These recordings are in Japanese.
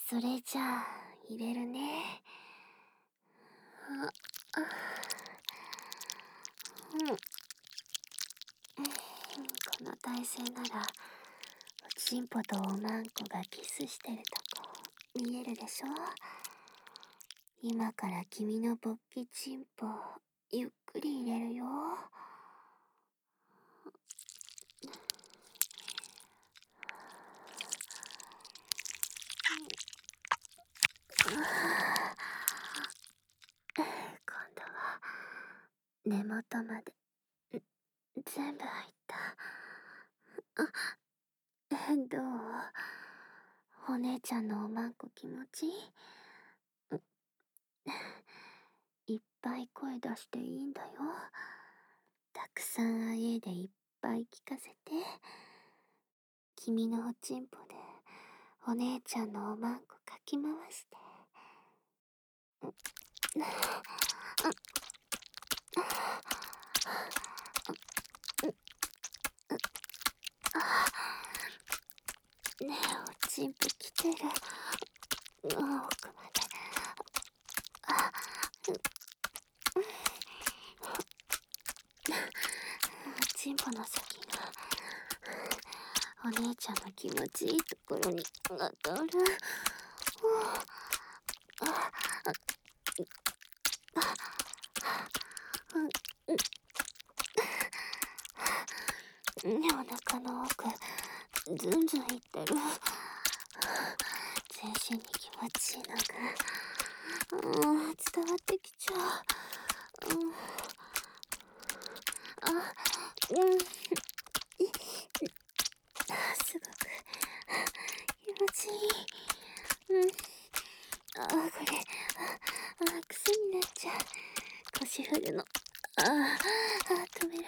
それじゃあ、入れるね。あ、この体勢なら、おちんぽとおまんこがキスしてるとこ見えるでしょ。今から君の勃起ちんぽゆっくり入れるよ。今度は根元まで全部入った。どう？お姉ちゃんのおまんこ気持ちいい？いっぱい声出していいんだよ。たくさんあえでいっぱい聞かせて。君のおちんぽでお姉ちゃんのおまんこかき回して。ねえ、おちんぽ来てる。奥まで。おちんぽの先がお姉ちゃんの気持ちいいところに当たる。お腹の奥ずんずんいってる。全身に気持ちいいのが伝わってきちゃう。すごく気持ちいい。これ癖になっちゃう。腰振るの止められない。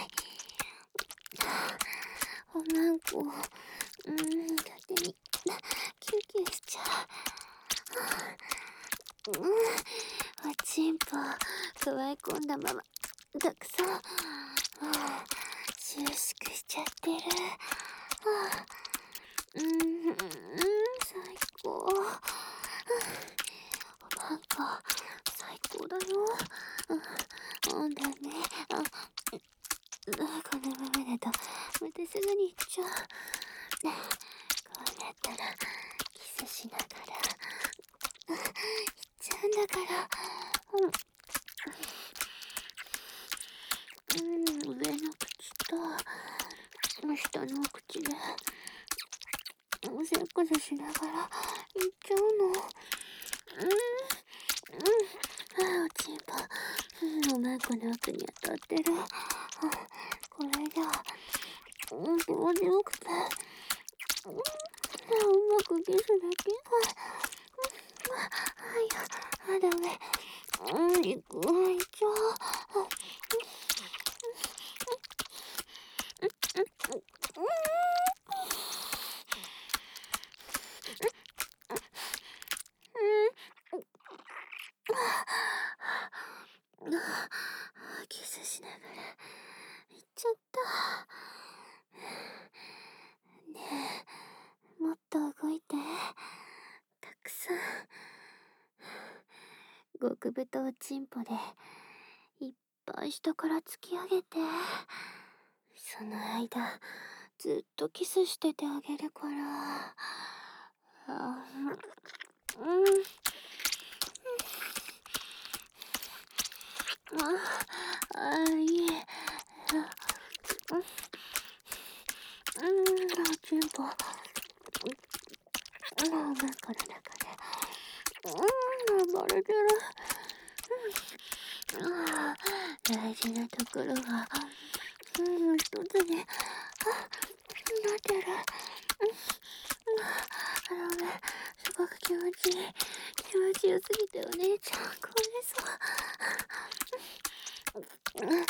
おまんこ勝手にキュンキュンしちゃう。おちんぽくわえ込んだままたくさん収縮しちゃってる。最高。おまんこ最高だよ。だね。このままだとまたすぐに行っちゃう。こうなったらキスしながら行っちゃうんだから。上の口と下のお口でおせっこせしながら行っちゃうの。おちんぽおまんこの奥に当たってる。これじゃ気持ちよくてうまくキスできない。ダメ。行っちゃう。キスしながら行っちゃった。ねえ、もっと動いて。たくさん極太おちんぽでいっぱい下から突き上げて。その間ずっとキスしててあげるから。いい。おちんぽおまんこの中で暴れてる。大事なところが一つになってる。すごく気持ちいい。気持ちよすぎてお姉ちゃん壊れそう。もっ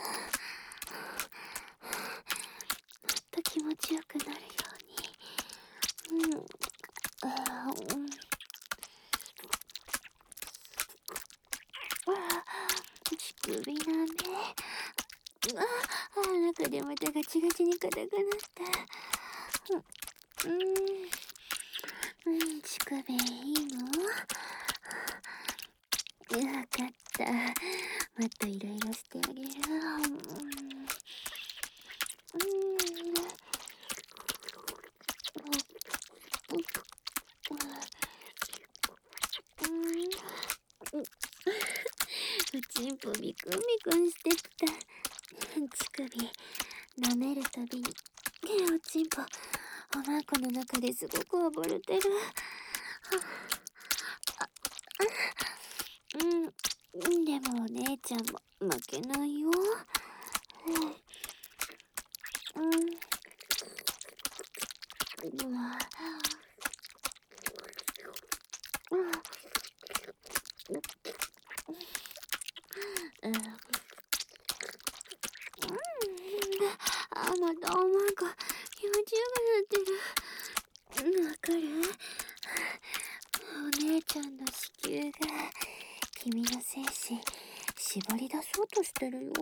と気持ちよくなるように。乳首だね。中でまたガチガチに硬くなって。乳首いいの？わかった。もっといろいろしてあげる。おちんぽビクンビクンしてきた。乳首舐めるたびにおちんぽおまんこの中ですごく溺れてる。でもお姉ちゃんも負けないよ。またおまんこ気持ちよくなってる。わかる？お姉ちゃんの子宮が君の精子絞り出そうとしてるよ。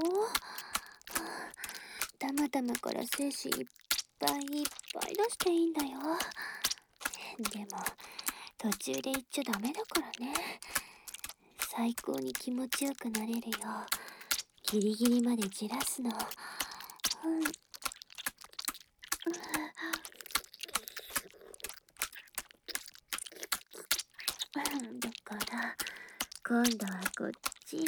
玉玉から精子いっぱいいっぱい出していいんだよ。でも途中で言っちゃダメだからね。最高に気持ちよくなれるようギリギリまでじらすの。だから今度はこっち。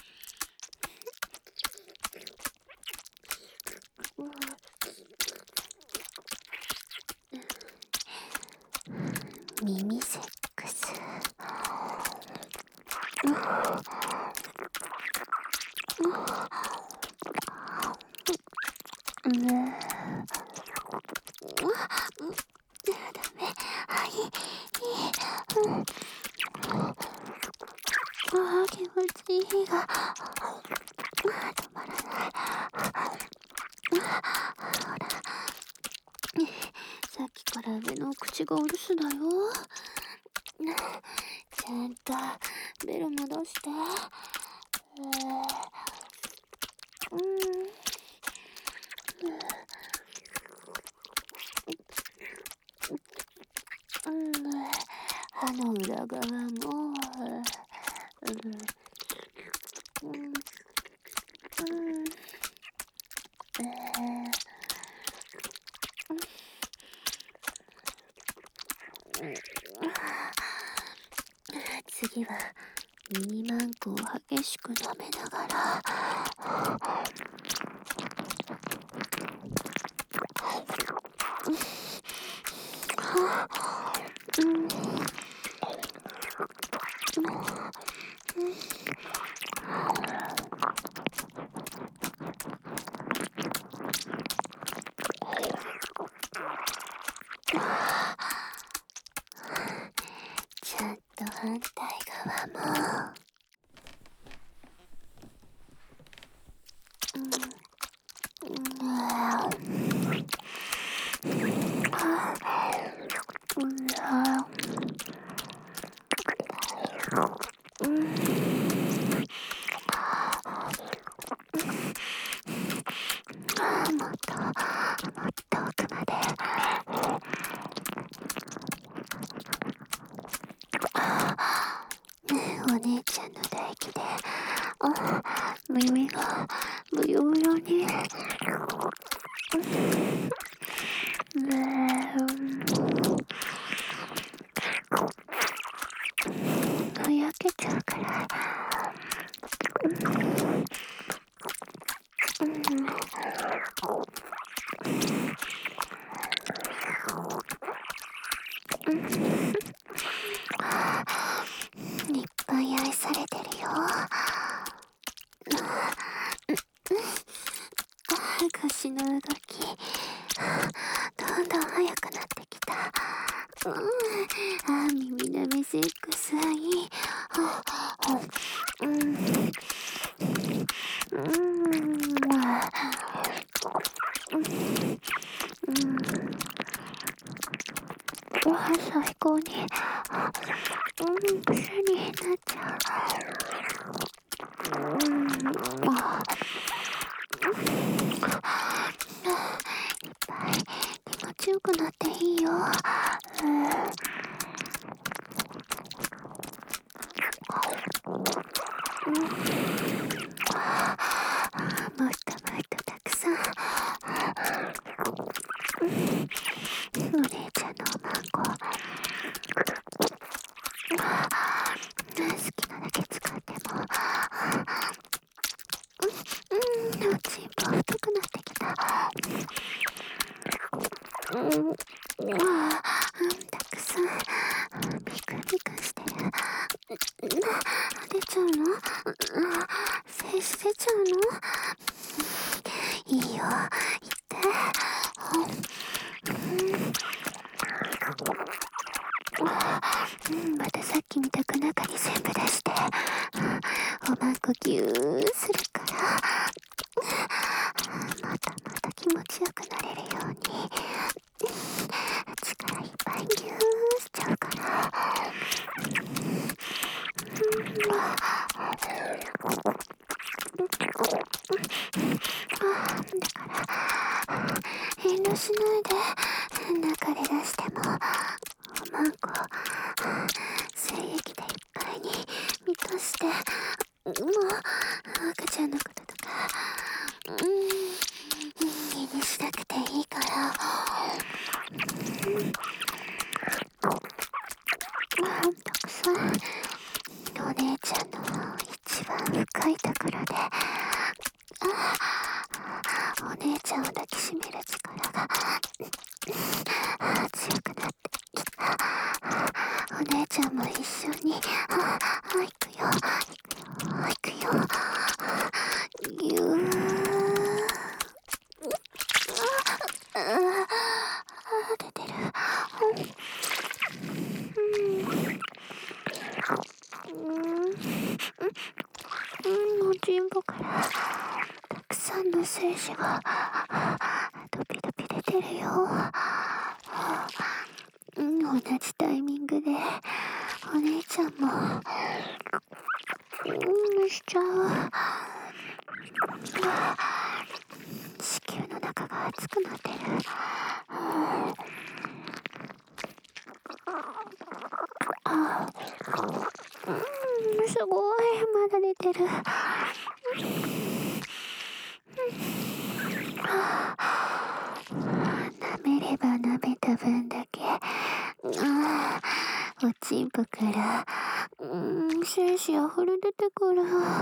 耳セックス。ダメ。気持ちいいが止まらない。ほら、さっきから上の口がお留守だよ。ちゃんとベル戻して。歯の裏側も次はミニマンコを激しく舐めながらちゃんと反対側も。もっと奥まで。お姉ちゃんの唾液で耳がブヨブヨにふやけちゃうから。いっぱい愛されてるよ。腰の動きどんどん速くなってきた。耳舐めセックスはいい。最高に癖になっちゃう。いっぱい気持ちよくなっていいよ。 またさっきみたく中に全部出して、おまんこぎゅーするから、またまた気持ちよくなれるように、力いっぱいぎゅーしちゃうから。だから、遠慮しないで、中で出しても、おまんこ、精液でいっぱいに満たして、もう、赤ちゃんのこととか、気にしなくていいから。たくさん、お姉ちゃんの一番深いところで、お姉ちゃんを抱きしめる力が強くなってきた。お姉ちゃんも一緒に、行くよ、行くよ、ぎゅー。出てる。おちんぽからたくさんの精子がドピドピ出てるよ。同じタイミングでお姉ちゃんもしちゃう。子宮の中が熱くなってる。すごい、まだ出てる。舐めれば舐めた分だけ、おちんぽから精子あふれ出てくる。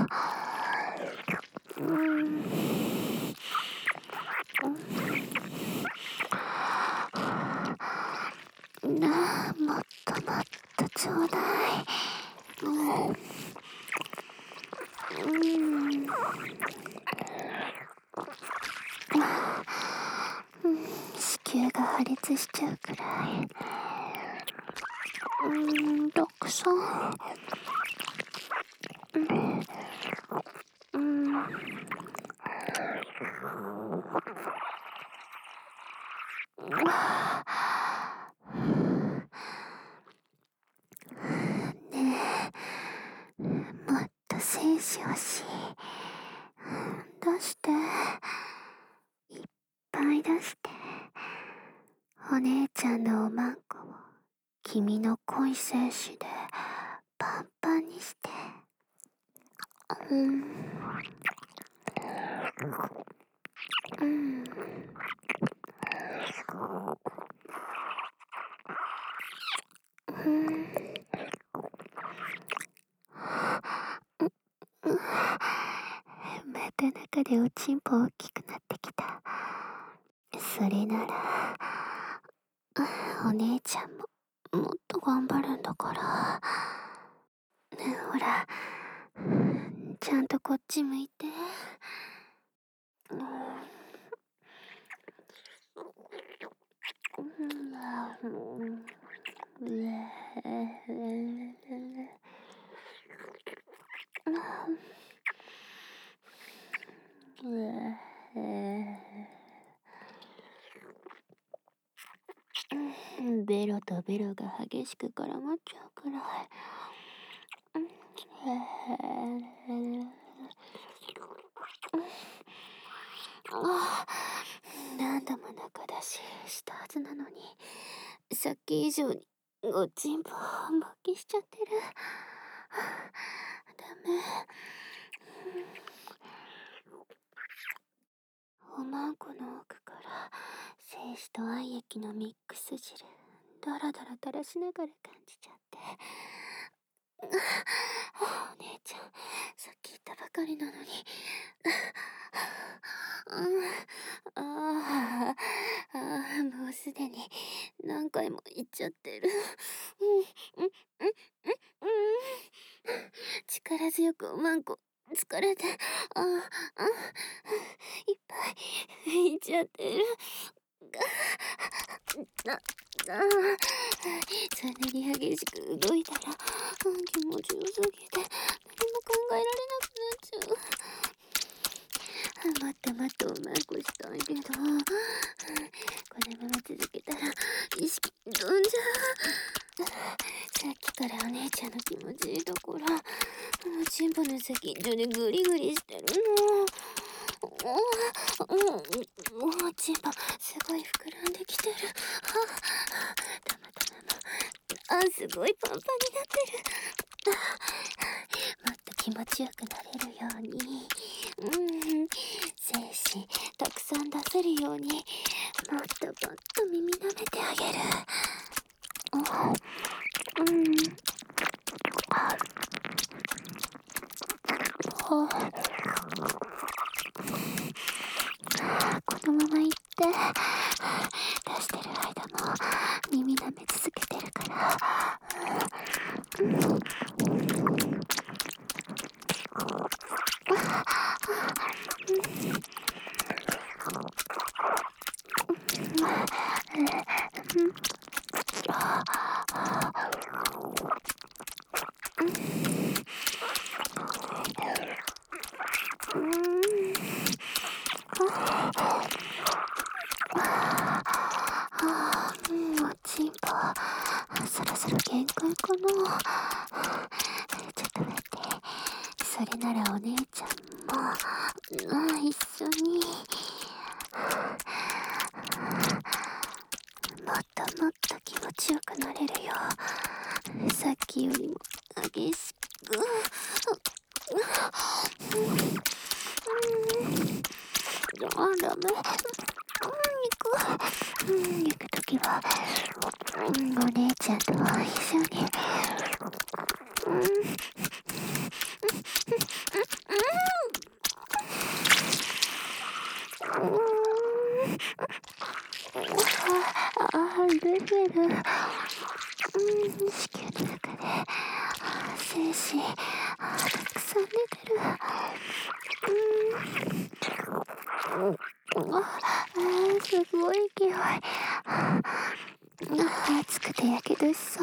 もっともっとちょうだい。子宮が破裂しちゃうくらい。たくさん。ねえ、もっと精子欲しい。出して。いっぱい出して。お姉ちゃんのおまんこを君の濃い精子でパンパンにして。また中でおちんぽ大きくなってきた。それならお姉ちゃんももっと頑張るんだから。ほら、ちゃんとこっち向いて。ベロとベロが激しく絡まっちゃうくらい。何度も中出ししたはずなのに、さっき以上におちんぽ勃起しちゃってる。ダメ。おまんこの奥から精子と愛液のミックス汁ダラダラ垂らしながら感じちゃって。お姉ちゃん、さっき言ったばかりなのに。もうすでに何回も言っちゃってる。力強くおまんこ疲れて、いっぱい言っちゃってる。 な、そんなに激しく動いたら、気持ちよすぎて何も考えられなくなっちゃう。もっともっとうまくしたいけど、このまま続けたら意識飛んじゃう。さっきからお姉ちゃんの気持ちいいところ、チンポの先っちょでグリグリしてるの。チンポすごい膨らんできてる。たまたまも、すごいパンパンになってる。もっと気持ちよくなれるように、精子たくさん出せるように、もっともっと耳舐めてあげる。このまま行って出してる間も耳舐め続けてるから。もうチンポそろそろ限界かな。ちょっと待って、それならお姉ちゃんも一緒にもっともっと気持ちよくなれるよ。さっきよりも激しく。ダメ。行くときは、お姉ちゃんと一緒に。出てる。子宮の中で精子たくさん出てる。すごい勢い。熱くてやけどしそう。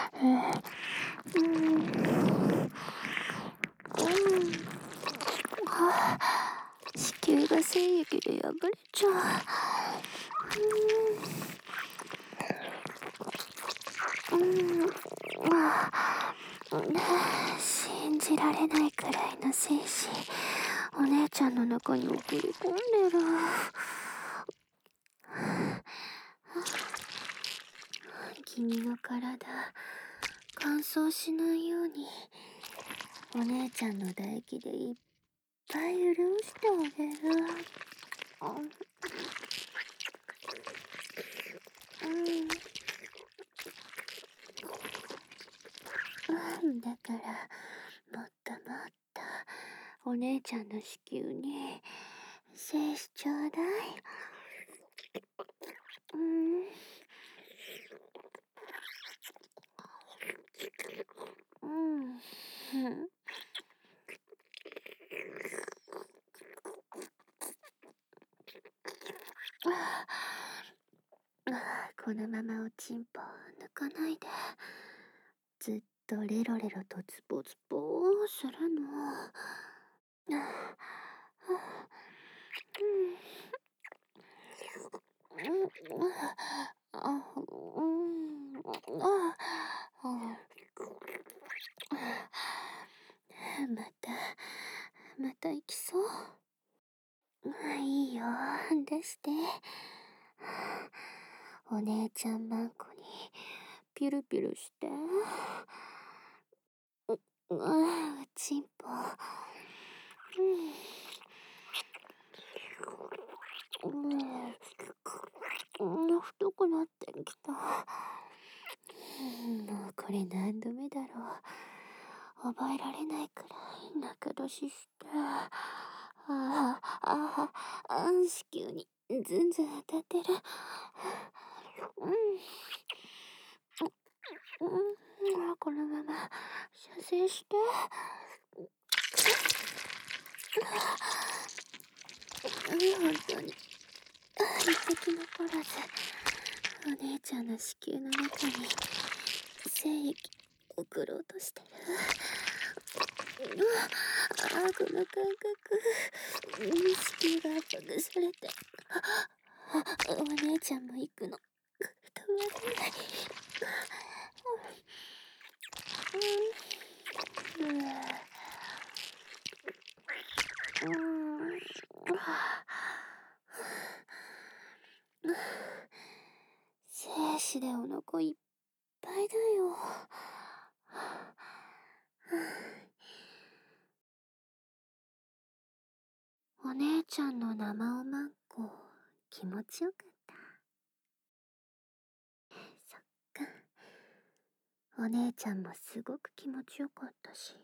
子宮が精液で破れちゃう。信じられないくらいの精子、お姉ちゃんの中に送り込んでる。君の体乾燥しないように、お姉ちゃんの唾液でいっぱい潤してあげる。だからもっともっとお姉ちゃんの子宮に精子ちょうだい。このままおちんぽ抜かないで、ずっとレロレロとズボズボするの。また行きそう。いいよ、出して。お姉ちゃんマンコにピュルピュルして。ちんぽ。太くなってきた。もうこれ何度目だろう。覚えられないくらい中出しして。子宮にずんずん当たってる。このまま射精して。本当に一滴残らず、お姉ちゃんの子宮の中に精液送ろうとしてる。この感覚、意識が圧迫されて、お姉ちゃんも行くの。止まらない。精子でお腹いっぱいだよ。お姉ちゃんの生おまんこ、気持ちよかった。そっか。お姉ちゃんもすごく気持ちよかったし、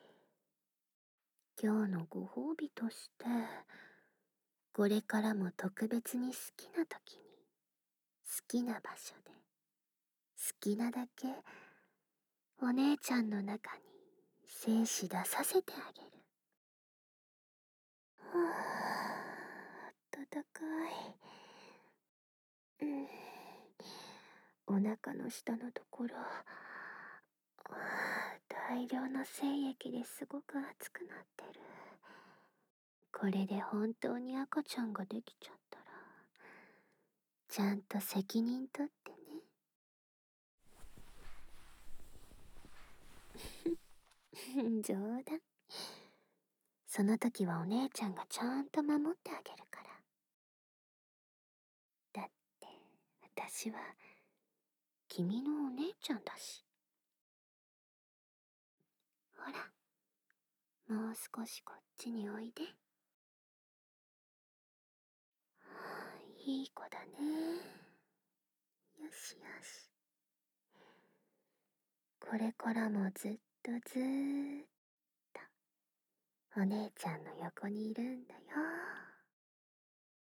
今日のご褒美として、これからも特別に好きな時に、好きな場所で、好きなだけ、お姉ちゃんの中に精子出させてあげる。暖かい。お腹の下のところ、大量の精液ですごく熱くなってる。これで本当に赤ちゃんができちゃったら、ちゃんと責任取ってね。冗談。その時はお姉ちゃんがちゃんと守ってあげるから。だって私は君のお姉ちゃんだし。ほら、もう少しこっちにおいで。いい子だね。よしよし。これからもずっとずーっとお姉ちゃんの横にいるんだよ。